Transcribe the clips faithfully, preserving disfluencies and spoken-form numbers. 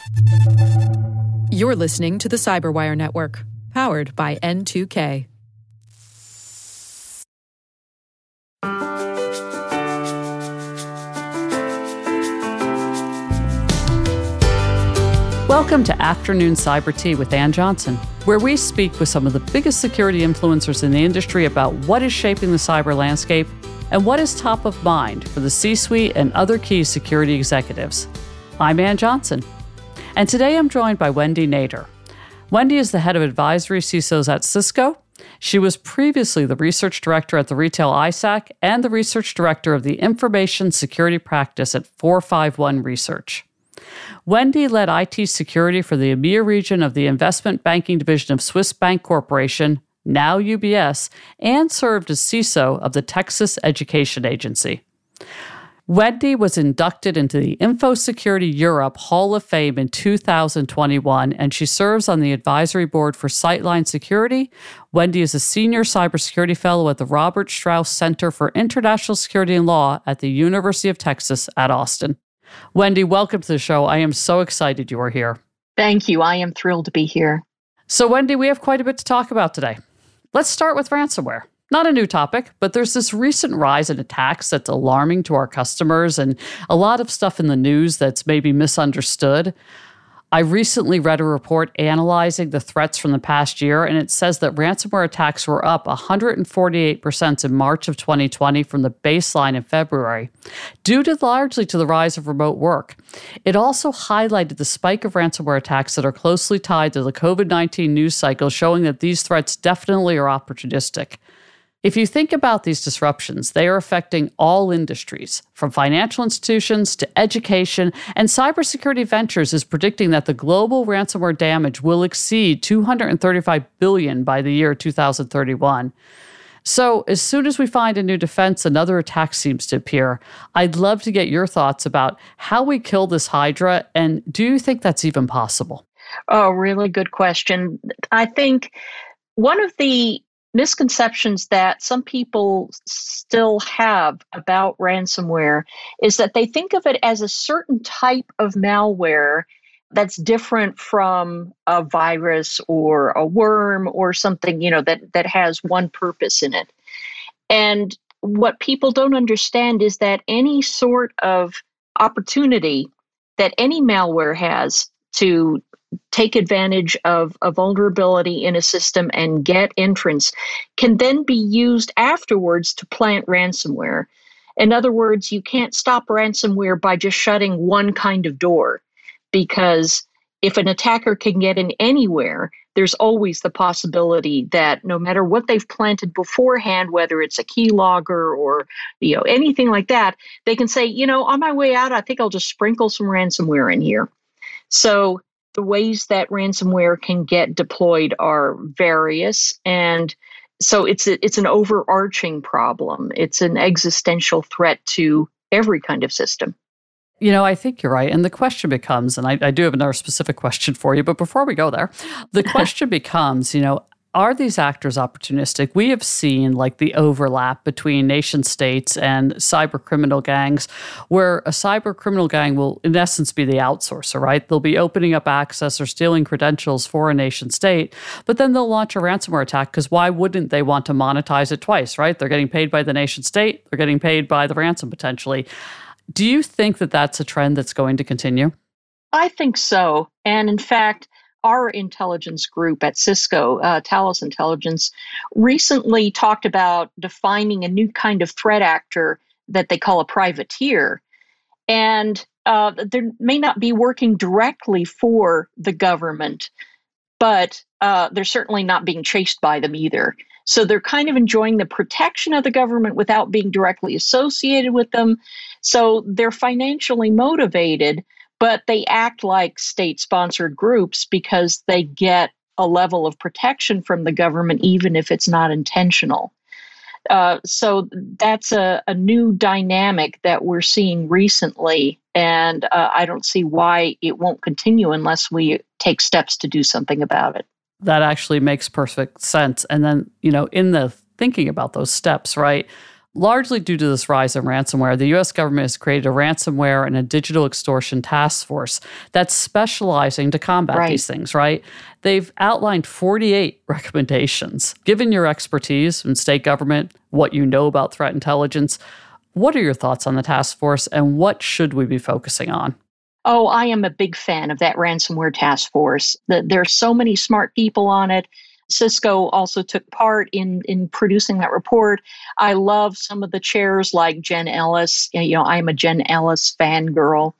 You're listening to the Cyberwire Network, powered by N two K. Welcome to Afternoon Cyber Tea with Ann Johnson, where we speak with some of the biggest security influencers in the industry about what is shaping the cyber landscape and what is top of mind for the C-suite and other key security executives. I'm Ann Johnson, and today I'm joined by Wendy Nader. Wendy is the head of advisory C I S Os at Cisco. She was previously the research director at the retail I SAC and the research director of the information security practice at four five one Research. Wendy led I T security for the EMEA region of the investment banking division of Swiss Bank Corporation, now U B S, and served as C I S O of the Texas Education Agency. Wendy was inducted into the InfoSecurity Europe Hall of Fame in two thousand twenty-one, and she serves on the advisory board for Sightline Security. Wendy is a senior cybersecurity fellow at the Robert Strauss Center for International Security and Law at the University of Texas at Austin. Wendy, welcome to the show. I am so excited you are here. Thank you. I am thrilled to be here. So, Wendy, we have quite a bit to talk about today. Let's start with ransomware. Not a new topic, but there's this recent rise in attacks that's alarming to our customers and a lot of stuff in the news that's maybe misunderstood. I recently read a report analyzing the threats from the past year, and it says that ransomware attacks were up one hundred forty-eight percent in March of twenty twenty from the baseline in February, due to largely to the rise of remote work. It also highlighted the spike of ransomware attacks that are closely tied to the covid nineteen news cycle, showing that these threats definitely are opportunistic. If you think about these disruptions, they are affecting all industries, from financial institutions to education, and Cybersecurity Ventures is predicting that the global ransomware damage will exceed two hundred thirty-five billion dollars by the year two thousand thirty-one. So as soon as we find a new defense, another attack seems to appear. I'd love to get your thoughts about how we kill this Hydra, and do you think that's even possible? Oh, really good question. I think one of the misconceptions that some people still have about ransomware is that they think of it as a certain type of malware that's different from a virus or a worm or something, you know, that, that has one purpose in it. And what people don't understand is that any sort of opportunity that any malware has to take advantage of a vulnerability in a system and get entrance can then be used afterwards to plant ransomware. In other words, you can't stop ransomware by just shutting one kind of door, because if an attacker can get in anywhere, there's always the possibility that no matter what they've planted beforehand, whether it's a keylogger or you know anything like that, they can say, you know, on my way out, I think I'll just sprinkle some ransomware in here. So the ways that ransomware can get deployed are various, and so it's a, it's an overarching problem. It's an existential threat to every kind of system. You know, I think you're right. And the question becomes, and I, I do have another specific question for you, but before we go there, the question becomes, you know, are these actors opportunistic? We have seen like the overlap between nation states and cyber criminal gangs, where a cyber criminal gang will in essence be the outsourcer, right? They'll be opening up access or stealing credentials for a nation state, but then they'll launch a ransomware attack because why wouldn't they want to monetize it twice, right? They're getting paid by the nation state, they're getting paid by the ransom potentially. Do you think that that's a trend that's going to continue? I think so. And in fact, our intelligence group at Cisco, uh, Talos Intelligence, recently talked about defining a new kind of threat actor that they call a privateer. And uh, they may not be working directly for the government, but uh, they're certainly not being chased by them either. So they're kind of enjoying the protection of the government without being directly associated with them. So they're financially motivated, but they act like state-sponsored groups because they get a level of protection from the government, even if it's not intentional. Uh, so that's a, a new dynamic that we're seeing recently, and uh, I don't see why it won't continue unless we take steps to do something about it. That actually makes perfect sense. And then, you know, in the thinking about those steps, right? Largely due to this rise in ransomware, the U S government has created a ransomware and a digital extortion task force that's specializing to combat Right. these things, right? They've outlined forty-eight recommendations. Given your expertise in state government, what you know about threat intelligence, what are your thoughts on the task force and what should we be focusing on? Oh, I am a big fan of that ransomware task force. The, there are so many smart people on it. Cisco also took part in, in producing that report. I love some of the chairs like Jen Ellis. You know, I'm a Jen Ellis fangirl.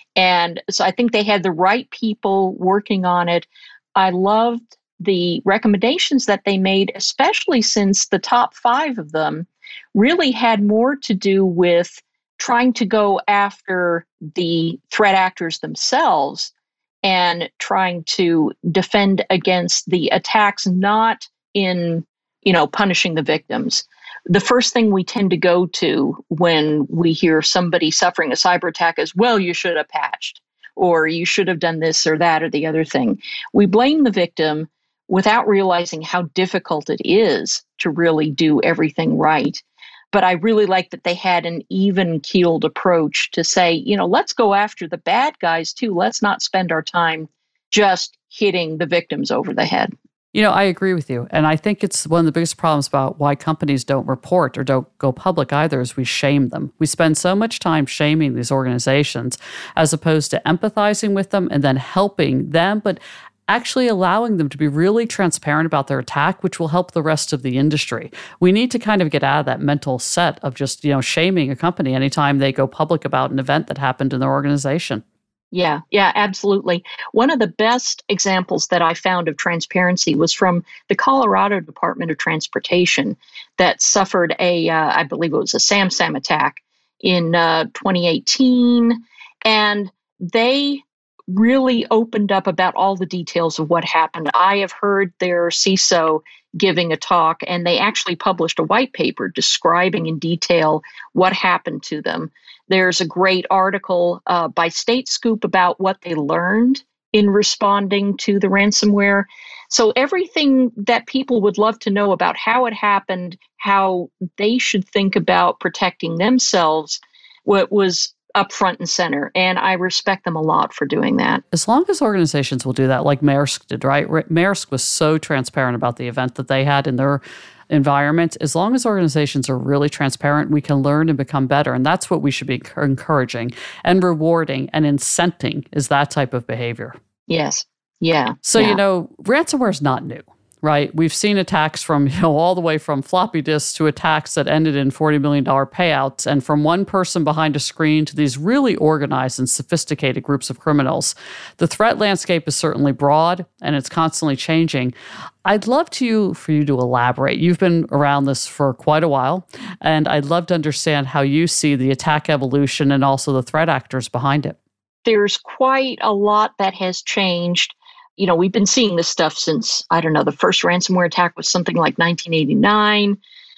And so I think they had the right people working on it. I loved the recommendations that they made, especially since the top five of them really had more to do with trying to go after the threat actors themselves and trying to defend against the attacks, not in, you know, punishing the victims. The first thing we tend to go to when we hear somebody suffering a cyber attack is, well, you should have patched, or you should have done this or that or the other thing. We blame the victim without realizing how difficult it is to really do everything right. But I really like that they had an even-keeled approach to say, you know, let's go after the bad guys too. Let's not spend our time just hitting the victims over the head. You know, I agree with you. And I think it's one of the biggest problems about why companies don't report or don't go public either is we shame them. We spend so much time shaming these organizations as opposed to empathizing with them and then helping them, but actually allowing them to be really transparent about their attack, which will help the rest of the industry. We need to kind of get out of that mental set of just, you know, shaming a company anytime they go public about an event that happened in their organization. Yeah, yeah, absolutely. One of the best examples that I found of transparency was from the Colorado Department of Transportation that suffered a, uh, I believe it was a SamSam attack in uh, twenty eighteen. And they really opened up about all the details of what happened. I have heard their C I S O giving a talk, and they actually published a white paper describing in detail what happened to them. There's a great article uh, by State Scoop about what they learned in responding to the ransomware. So everything that people would love to know about how it happened, how they should think about protecting themselves, what was up front and center. And I respect them a lot for doing that. As long as organizations will do that, like Maersk did, right? Maersk was so transparent about the event that they had in their environment. As long as organizations are really transparent, we can learn and become better. And that's what we should be encouraging and rewarding and incenting is that type of behavior. Yes. Yeah. So, yeah. you know, ransomware is not new. Right? We've seen attacks from, you know, all the way from floppy disks to attacks that ended in forty million dollars payouts, and from one person behind a screen to these really organized and sophisticated groups of criminals. The threat landscape is certainly broad and it's constantly changing. I'd love to for you to elaborate. You've been around this for quite a while, and I'd love to understand how you see the attack evolution and also the threat actors behind it. There's quite a lot that has changed. You know, we've been seeing this stuff since, I don't know, the first ransomware attack was something like nineteen eighty-nine.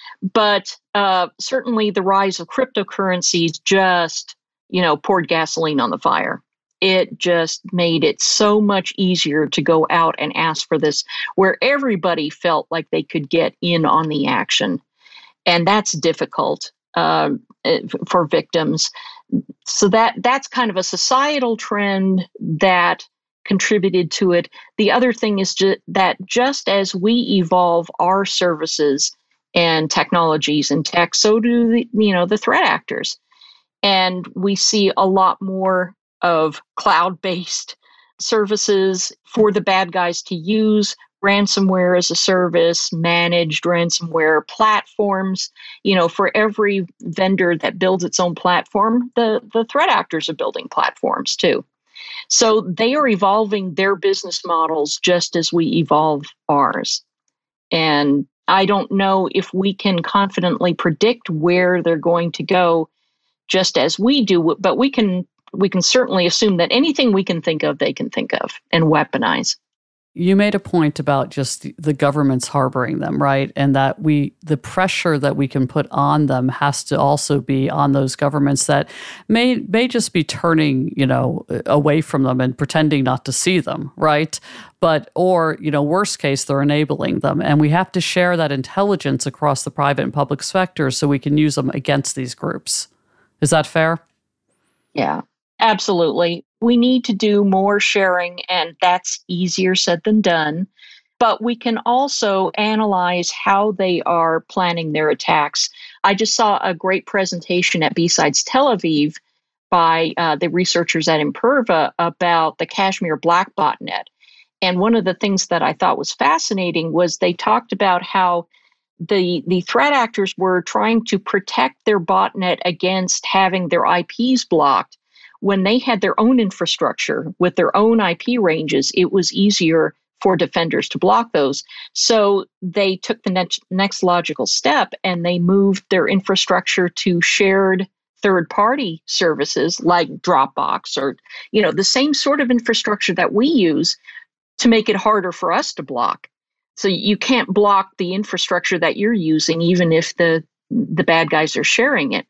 But uh, certainly the rise of cryptocurrencies just, you know, poured gasoline on the fire. It just made it so much easier to go out and ask for this, where everybody felt like they could get in on the action. And that's difficult uh, for victims. So that that's kind of a societal trend that contributed to it. The other thing is ju- that just as we evolve our services and technologies and tech, so do the, you know, the threat actors. And we see a lot more of cloud-based services for the bad guys to use, ransomware as a service, managed ransomware platforms. You know, for every vendor that builds its own platform, the, the threat actors are building platforms too. So they are evolving their business models just as we evolve ours. And I don't know if we can confidently predict where they're going to go just as we do, but we can we can certainly assume that anything we can think of, they can think of and weaponize. You made a point about just the governments harboring them, right? And that we, the pressure that we can put on them has to also be on those governments that may may just be turning, you know, away from them and pretending not to see them, right? But, or, you know, worst case, they're enabling them. And we have to share that intelligence across the private and public sectors so we can use them against these groups. Is that fair? Yeah, absolutely. We need to do more sharing, and that's easier said than done. But we can also analyze how they are planning their attacks. I just saw a great presentation at B-Sides Tel Aviv by uh, the researchers at Imperva about the Kashmir Black Botnet. And one of the things that I thought was fascinating was they talked about how the, the threat actors were trying to protect their botnet against having their I Ps blocked. When they had their own infrastructure with their own I P ranges, it was easier for defenders to block those. So they took the next, next logical step and they moved their infrastructure to shared third-party services like Dropbox, or, you know, the same sort of infrastructure that we use to make it harder for us to block. So you can't block the infrastructure that you're using, even if the the bad guys are sharing it.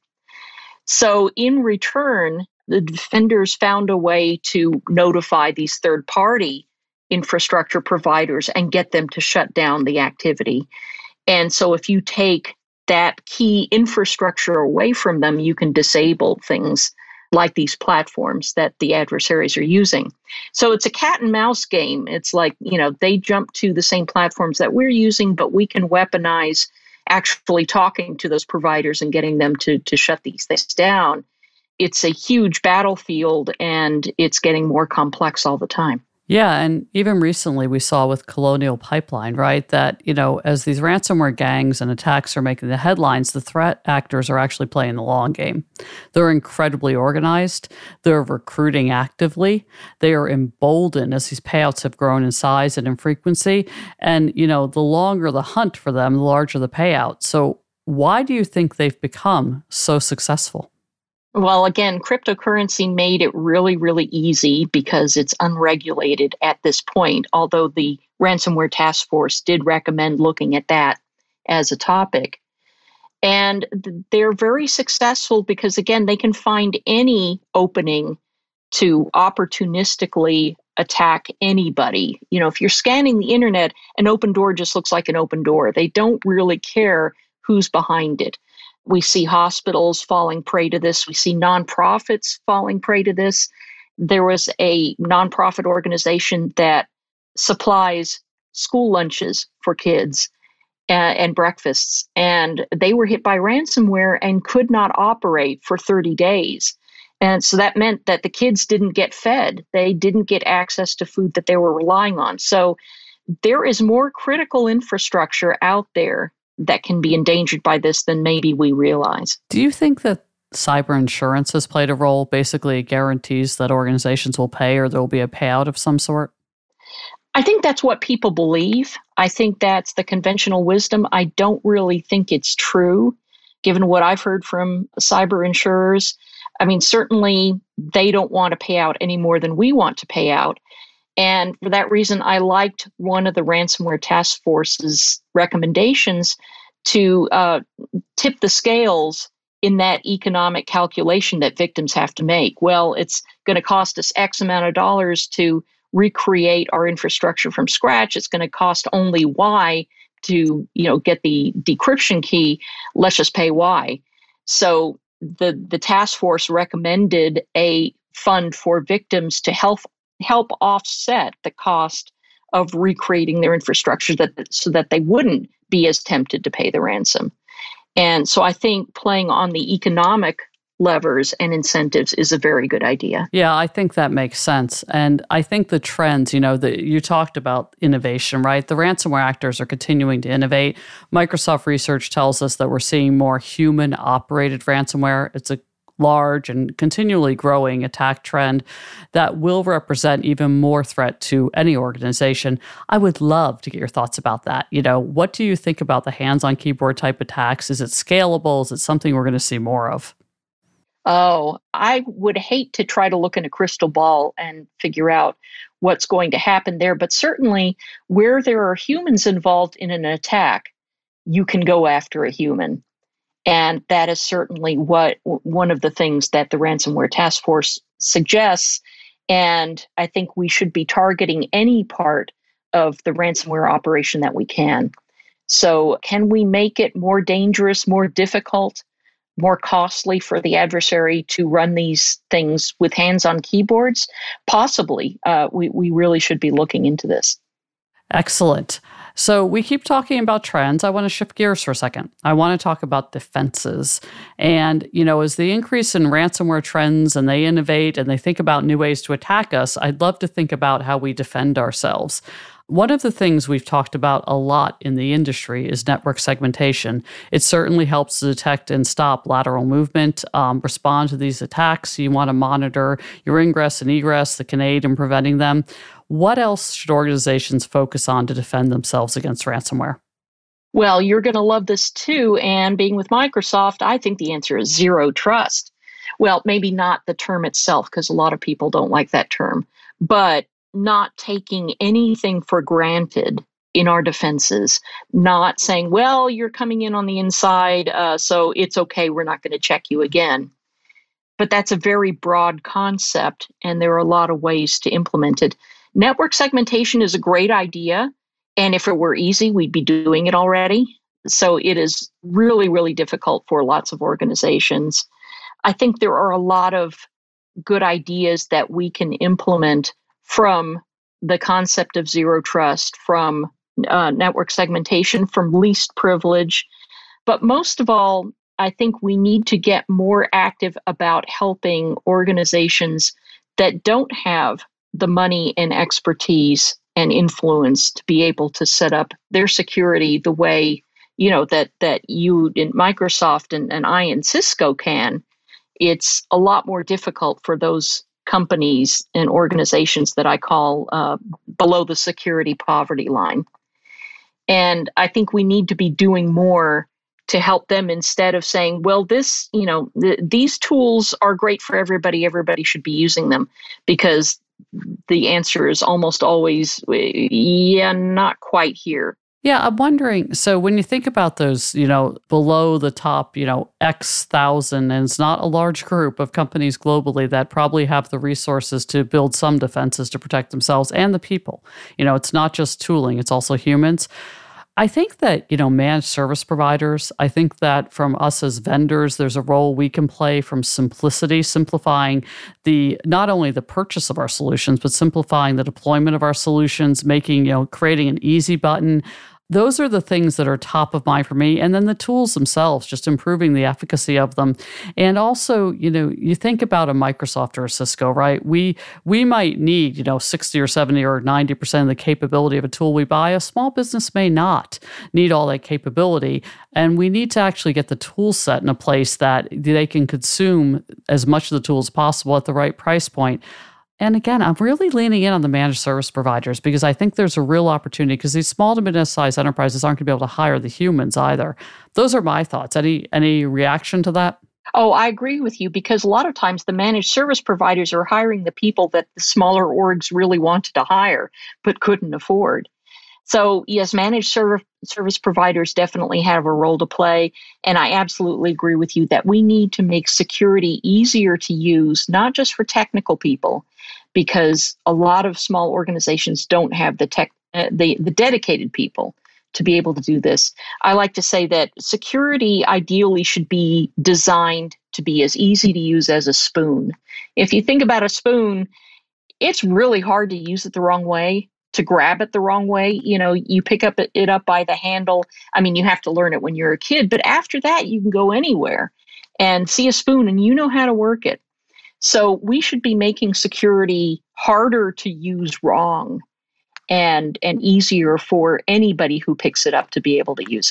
So in return, the defenders found a way to notify these third-party infrastructure providers and get them to shut down the activity. And so if you take that key infrastructure away from them, you can disable things like these platforms that the adversaries are using. So it's a cat and mouse game. It's like, you know, they jump to the same platforms that we're using, but we can weaponize actually talking to those providers and getting them to, to shut these things down. It's a huge battlefield, and it's getting more complex all the time. Yeah, and even recently we saw with Colonial Pipeline, right, that, you know, as these ransomware gangs and attacks are making the headlines, the threat actors are actually playing the long game. They're incredibly organized. They're recruiting actively. They are emboldened as these payouts have grown in size and in frequency. And, you know, the longer the hunt for them, the larger the payout. So why do you think they've become so successful? Well, again, cryptocurrency made it really, really easy because it's unregulated at this point, although the Ransomware Task Force did recommend looking at that as a topic. And they're very successful because, again, they can find any opening to opportunistically attack anybody. You know, if you're scanning the internet, an open door just looks like an open door. They don't really care who's behind it. We see hospitals falling prey to this. We see nonprofits falling prey to this. There was a nonprofit organization that supplies school lunches for kids and, and breakfasts, and they were hit by ransomware and could not operate for thirty days. And so that meant that the kids didn't get fed. They didn't get access to food that they were relying on. So there is more critical infrastructure out there that can be endangered by this than maybe we realize. Do you think that cyber insurance has played a role? Basically, it guarantees that organizations will pay or there will be a payout of some sort? I think that's what people believe. I think that's the conventional wisdom. I don't really think it's true, given what I've heard from cyber insurers. I mean, certainly they don't want to pay out any more than we want to pay out. And for that reason, I liked one of the Ransomware Task Force's recommendations to uh, tip the scales in that economic calculation that victims have to make. Well, it's going to cost us X amount of dollars to recreate our infrastructure from scratch. It's going to cost only Y to, you know, get the decryption key. Let's just pay Y. So the the task force recommended a fund for victims to help help offset the cost of recreating their infrastructure that so that they wouldn't be as tempted to pay the ransom. And so I think playing on the economic levers and incentives is a very good idea. Yeah, I think that makes sense. And I think the trends, you know, that you talked about innovation, right? The ransomware actors are continuing to innovate. Microsoft research tells us that we're seeing more human-operated ransomware. It's a large and continually growing attack trend that will represent even more threat to any organization. I would love to get your thoughts about that. You know, what do you think about the hands-on keyboard type attacks? Is it scalable? Is it something we're going to see more of? Oh, I would hate to try to look in a crystal ball and figure out what's going to happen there. But certainly, where there are humans involved in an attack, you can go after a human. And that is certainly what one of the things that the ransomware task force suggests. And I think we should be targeting any part of the ransomware operation that we can. So, can we make it more dangerous, more difficult, more costly for the adversary to run these things with hands on keyboards? Possibly. Uh, we, we really should be looking into this. Excellent. So we keep talking about trends. I want to shift gears for a second. I want to talk about defenses. And, you know, as the increase in ransomware trends and they innovate and they think about new ways to attack us, I'd love to think about how we defend ourselves. One of the things we've talked about a lot in the industry is network segmentation. It certainly helps to detect and stop lateral movement, um, respond to these attacks. You want to monitor your ingress and egress, the can aid in preventing them. What else should organizations focus on to defend themselves against ransomware? Well, you're going to love this too. And being with Microsoft, I think the answer is zero trust. Well, maybe not the term itself, because a lot of people don't like that term, but not taking anything for granted in our defenses, not saying, well, you're coming in on the inside, uh, so it's okay, we're not going to check you again. But that's a very broad concept, and there are a lot of ways to implement it. Network segmentation is a great idea, and if it were easy, we'd be doing it already. So it is really, really difficult for lots of organizations. I think there are a lot of good ideas that we can implement from the concept of zero trust, from uh, network segmentation, from least privilege. But most of all, I think we need to get more active about helping organizations that don't have the money and expertise and influence to be able to set up their security the way, you know, that that you in Microsoft and, and I in Cisco can. It's a lot more difficult for those companies and organizations that I call uh, below the security poverty line. And I think we need to be doing more to help them instead of saying, well, this, you know, th- these tools are great for everybody. Everybody should be using them, because the answer is almost always, yeah, not quite here. Yeah, I'm wondering, so when you think about those, you know, below the top, you know, X thousand, and it's not a large group of companies globally that probably have the resources to build some defenses to protect themselves and the people. You know, it's not just tooling, it's also humans. I think that, you know, managed service providers, I think that from us as vendors, there's a role we can play from simplicity, simplifying the, not only the purchase of our solutions, but simplifying the deployment of our solutions, making, you know, creating an easy button. Those are the things that are top of mind for me. And then the tools themselves, just improving the efficacy of them. And also, you know, you think about a Microsoft or a Cisco, right? We we might need, you know, sixty or seventy or ninety percent of the capability of a tool we buy. A small business may not need all that capability. And we need to actually get the tool set in a place that they can consume as much of the tool as possible at the right price point. And again, I'm really leaning in on the managed service providers, because I think there's a real opportunity, because these small to mid-sized enterprises aren't going to be able to hire the humans either. Those are my thoughts. Any any reaction to that? Oh, I agree with you, because a lot of times the managed service providers are hiring the people that the smaller orgs really wanted to hire but couldn't afford. So yes, managed serv- service providers definitely have a role to play. And I absolutely agree with you that we need to make security easier to use, not just for technical people, because a lot of small organizations don't have the tech, uh, the, the dedicated people to be able to do this. I like to say that security ideally should be designed to be as easy to use as a spoon. If you think about a spoon, it's really hard to use it the wrong way, to grab it the wrong way. You know, you pick up it, it up by the handle. I mean, you have to learn it when you're a kid, but after that, you can go anywhere and see a spoon and you know how to work it. So we should be making security harder to use wrong and and easier for anybody who picks it up to be able to use it.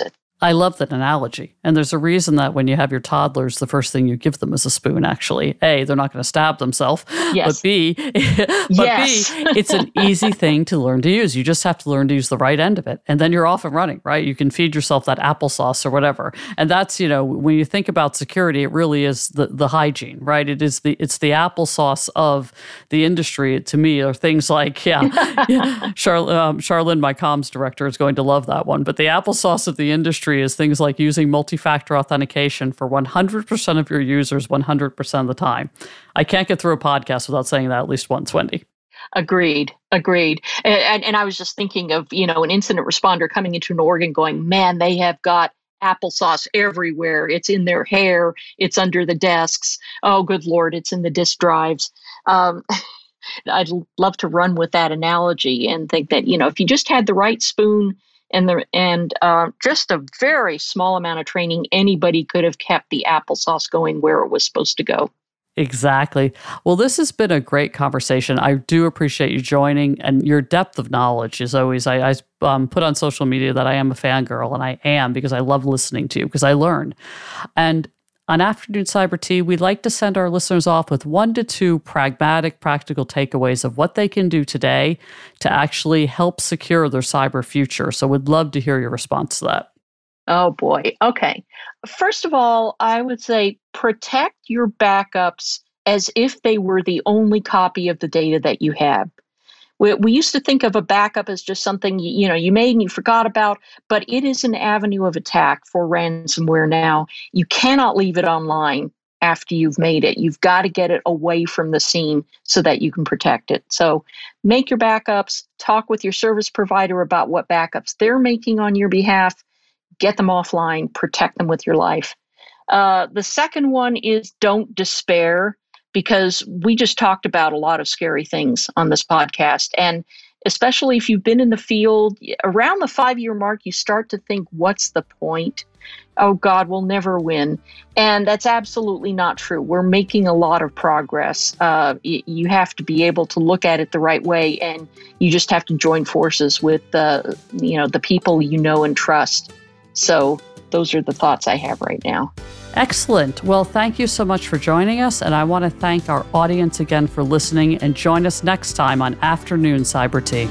I love that analogy. And there's a reason that when you have your toddlers, the first thing you give them is a spoon, actually. A, they're not going to stab themselves. Yes. But B, but yes. B, it's an easy thing to learn to use. You just have to learn to use the right end of it. And then you're off and running, right? You can feed yourself that applesauce or whatever. And that's, you know, when you think about security, it really is the, the hygiene, right? It is the, it's the applesauce of the industry. To me, are things like, yeah, yeah Char- um, Charlene, my comms director, is going to love that one. But the applesauce of the industry is things like using multi-factor authentication for one hundred percent of your users one hundred percent of the time. I can't get through a podcast without saying that at least once, Wendy. Agreed. Agreed. And, and, and I was just thinking of, you know, an incident responder coming into an organ going, man, they have got applesauce everywhere. It's in their hair. It's under the desks. Oh, good Lord, it's in the disk drives. Um, I'd love to run with that analogy and think that, you know, if you just had the right spoon and the and uh, just a very small amount of training, anybody could have kept the applesauce going where it was supposed to go. Exactly. Well, this has been a great conversation. I do appreciate you joining, and your depth of knowledge is always, I, I um, put on social media that I am a fangirl, and I am, because I love listening to you, because I learn. And on Afternoon Cyber Tea, we'd like to send our listeners off with one to two pragmatic, practical takeaways of what they can do today to actually help secure their cyber future. So we'd love to hear your response to that. Oh, boy. Okay. First of all, I would say protect your backups as if they were the only copy of the data that you have. We, we used to think of a backup as just something you, you know you made and you forgot about, but it is an avenue of attack for ransomware now. You cannot leave it online after you've made it. You've got to get it away from the scene so that you can protect it. So make your backups, talk with your service provider about what backups they're making on your behalf, get them offline, protect them with your life. Uh, the second one is don't despair, because we just talked about a lot of scary things on this podcast. And especially if you've been in the field, around the five-year mark, you start to think, what's the point? Oh, God, we'll never win. And that's absolutely not true. We're making a lot of progress. Uh, y- you have to be able to look at it the right way, and you just have to join forces with uh, you know, the people you know and trust. So those are the thoughts I have right now. Excellent. Well, thank you so much for joining us. And I want to thank our audience again for listening, and join us next time on Afternoon Cyber Tea.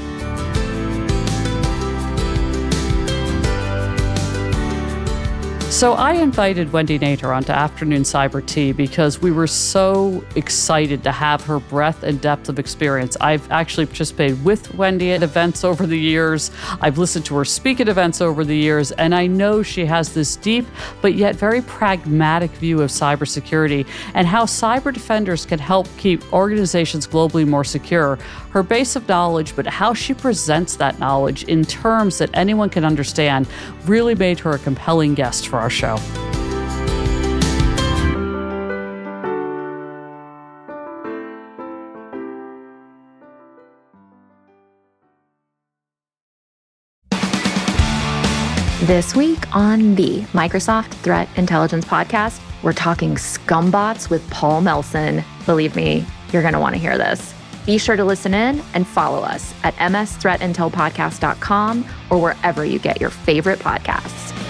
So I invited Wendy Nater onto Afternoon Cyber Tea because we were so excited to have her breadth and depth of experience. I've actually participated with Wendy at events over the years. I've listened to her speak at events over the years, and I know she has this deep but yet very pragmatic view of cybersecurity and how cyber defenders can help keep organizations globally more secure. Her base of knowledge, but how she presents that knowledge in terms that anyone can understand, really made her a compelling guest for our show. This week on the Microsoft Threat Intelligence Podcast, we're talking scumbots with Paul Melson. Believe me, you're going to want to hear this. Be sure to listen in and follow us at m s threat intel podcast dot com or wherever you get your favorite podcasts.